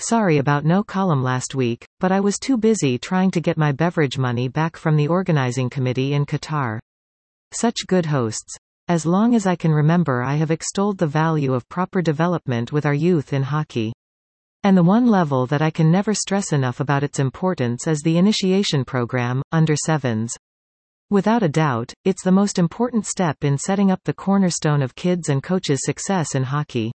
Sorry about no column last week, but I was too busy trying to get my beverage money back from the organizing committee in Qatar. Such good hosts. As long as I can remember, I have extolled the value of proper development with our youth in hockey. And the one level that I can never stress enough about its importance is the initiation program, under 7s. Without a doubt, it's the most important step in setting up the cornerstone of kids' and coaches' success in hockey.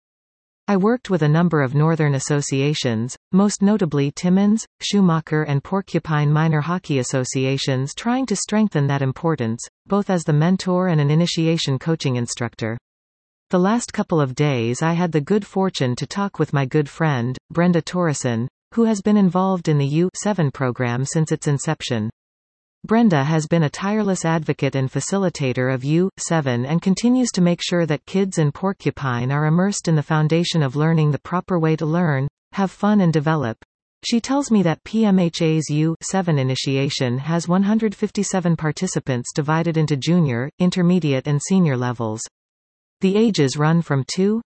I worked with a number of northern associations, most notably Timmins, Schumacher and Porcupine Minor Hockey Associations, trying to strengthen that importance, both as the mentor and an initiation coaching instructor. The last couple of days I had the good fortune to talk with my good friend, Brenda Torreson, who has been involved in the U7 program since its inception. Brenda has been a tireless advocate and facilitator of U7 and continues to make sure that kids in Porcupine are immersed in the foundation of learning the proper way to learn, have fun and develop. She tells me that PMHA's U7 initiation has 157 participants divided into junior, intermediate and senior levels. The ages run from 2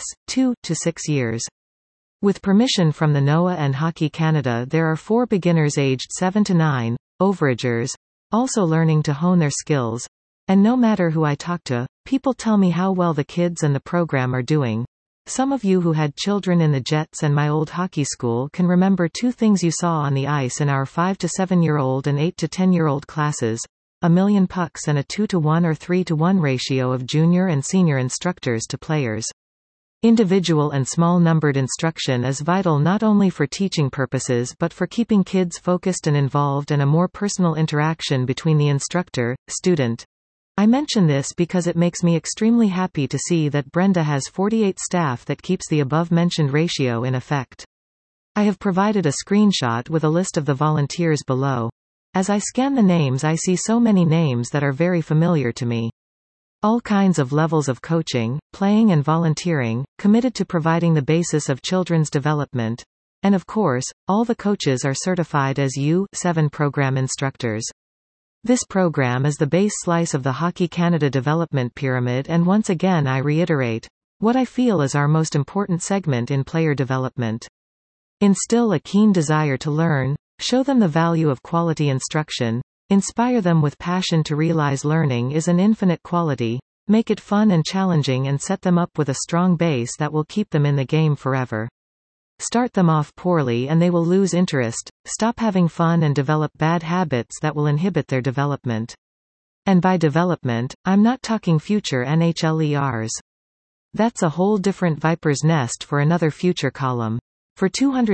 to 6 years. With permission from the NOAA and Hockey Canada, there are 4 beginners aged 7 to 9, overagers, also learning to hone their skills. And no matter who I talk to, people tell me how well the kids and the program are doing. Some of you who had children in the Jets and my old hockey school can remember 2 things you saw on the ice in our 5 to 7-year-old and 8 to 10-year-old classes: a million pucks and a 2-to-1 or 3-to-1 ratio of junior and senior instructors to players. Individual and small-numbered instruction is vital not only for teaching purposes but for keeping kids focused and involved, and a more personal interaction between the instructor, student. I mention this because it makes me extremely happy to see that Brenda has 48 staff that keeps the above-mentioned ratio in effect. I have provided a screenshot with a list of the volunteers below. As I scan the names, I see so many names that are very familiar to me. All kinds of levels of coaching, playing and volunteering, committed to providing the basis of children's development. And of course, all the coaches are certified as U7 program instructors. This program is the base slice of the Hockey Canada development pyramid, and once again I reiterate what I feel is our most important segment in player development. Instill a keen desire to learn, show them the value of quality instruction, inspire them with passion to realize learning is an infinite quality, make it fun and challenging, and set them up with a strong base that will keep them in the game forever. Start them off poorly and they will lose interest, stop having fun and develop bad habits that will inhibit their development. And by development, I'm not talking future NHLERs. That's a whole different viper's nest for another future column. For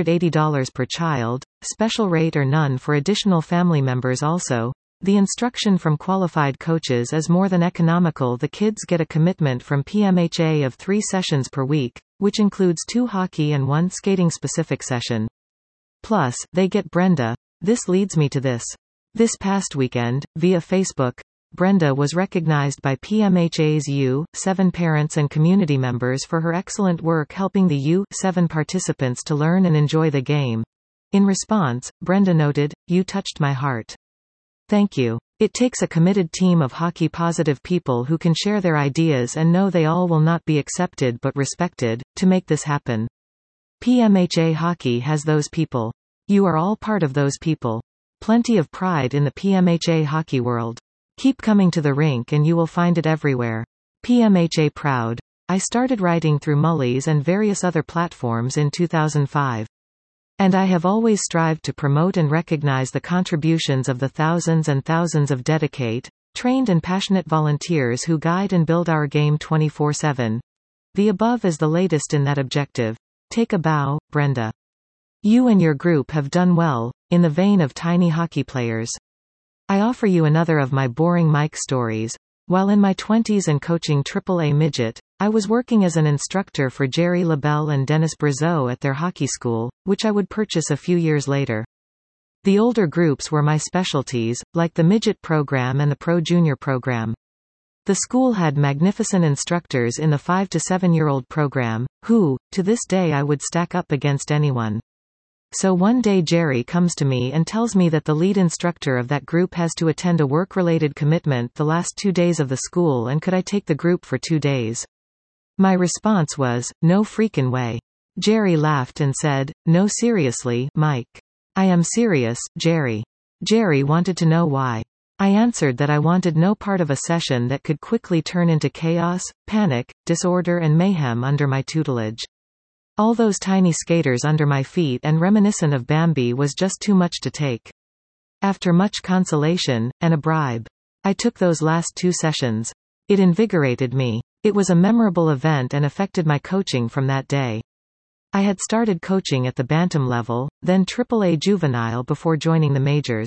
$280 per child, special rate or none for additional family members also, the instruction from qualified coaches is more than economical. The kids get a commitment from PMHA of 3 sessions per week, which includes 2 hockey and 1 skating-specific session. Plus, they get Brenda. This leads me to this. This past weekend, via Facebook, Brenda was recognized by PMHA's U7 parents and community members for her excellent work helping the U7 participants to learn and enjoy the game. In response, Brenda noted, "You touched my heart. Thank you. It takes a committed team of hockey-positive people who can share their ideas and know they all will not be accepted but respected, to make this happen. PMHA Hockey has those people. You are all part of those people. Plenty of pride in the PMHA hockey world. Keep coming to the rink and you will find it everywhere. PMHA proud." I started writing through Mullies and various other platforms in 2005. And I have always strived to promote and recognize the contributions of the thousands and thousands of dedicated, trained and passionate volunteers who guide and build our game 24/7. The above is the latest in that objective. Take a bow, Brenda. You and your group have done well, in the vein of tiny hockey players. I offer you another of my boring Mike stories. While in my 20s and coaching AAA midget, I was working as an instructor for Jerry LaBelle and Dennis Brazeau at their hockey school, which I would purchase a few years later. The older groups were my specialties, like the midget program and the pro junior program. The school had magnificent instructors in the 5 to 7-year-old program, who, to this day I would stack up against anyone. So one day Jerry comes to me and tells me that the lead instructor of that group has to attend a work-related commitment the last 2 days of the school, and could I take the group for 2 days? My response was, no freakin' way. Jerry laughed and said, "No, seriously, Mike. I am serious, Jerry." Jerry wanted to know why. I answered that I wanted no part of a session that could quickly turn into chaos, panic, disorder and mayhem under my tutelage. All those tiny skaters under my feet and reminiscent of Bambi was just too much to take. After much consolation, and a bribe, I took those last 2 sessions. It invigorated me. It was a memorable event and affected my coaching from that day. I had started coaching at the bantam level, then AAA juvenile before joining the majors.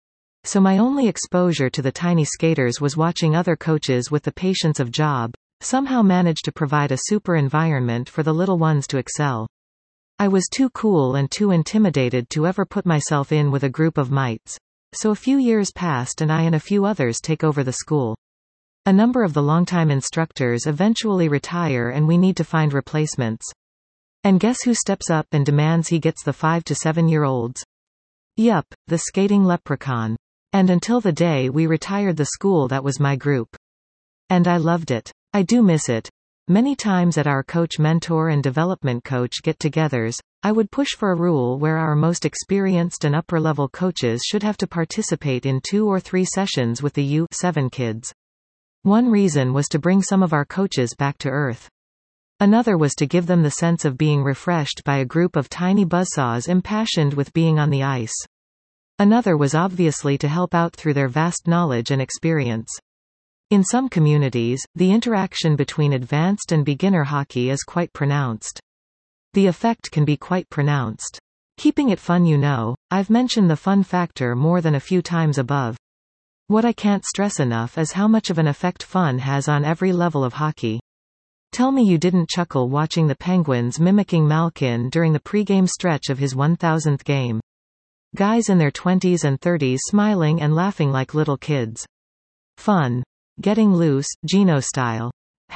So my only exposure to the tiny skaters was watching other coaches with the patience of Job somehow manage to provide a super environment for the little ones to excel. I was too cool and too intimidated to ever put myself in with a group of mites. So a few years passed and I and a few others take over the school. A number of the longtime instructors eventually retire and we need to find replacements. And guess who steps up and demands he gets the 5 to 7-year-olds? Yup, the skating leprechaun. And until the day we retired the school, that was my group. And I loved it. I do miss it. Many times at our coach mentor and development coach get-togethers, I would push for a rule where our most experienced and upper-level coaches should have to participate in 2 or 3 sessions with the U7 kids. One reason was to bring some of our coaches back to earth. Another was to give them the sense of being refreshed by a group of tiny buzzsaws impassioned with being on the ice. Another was obviously to help out through their vast knowledge and experience. In some communities, the interaction between advanced and beginner hockey is quite pronounced. The effect can be quite pronounced. Keeping it fun, I've mentioned the fun factor more than a few times above. What I can't stress enough is how much of an effect fun has on every level of hockey. Tell me you didn't chuckle watching the Penguins mimicking Malkin during the pregame stretch of his 1000th game. Guys in their 20s and 30s smiling and laughing like little kids. Fun. Getting loose, Geno style.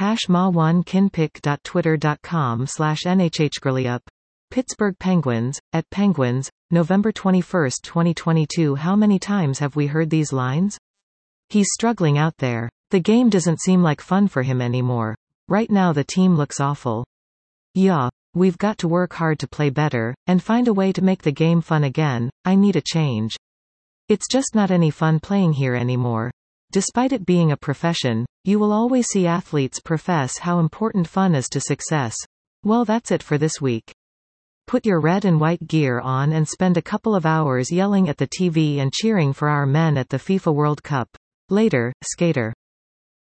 #ma1kinpic.twitter.com/nhhgirlyup. Pittsburgh Penguins, at Penguins, November 21, 2022. How many times have we heard these lines? He's struggling out there. The game doesn't seem like fun for him anymore. Right now the team looks awful. Yeah. We've got to work hard to play better, and find a way to make the game fun again. I need a change. It's just not any fun playing here anymore. Despite it being a profession, you will always see athletes profess how important fun is to success. Well, that's it for this week. Put your red and white gear on and spend a couple of hours yelling at the TV and cheering for our men at the FIFA World Cup. Later, skater.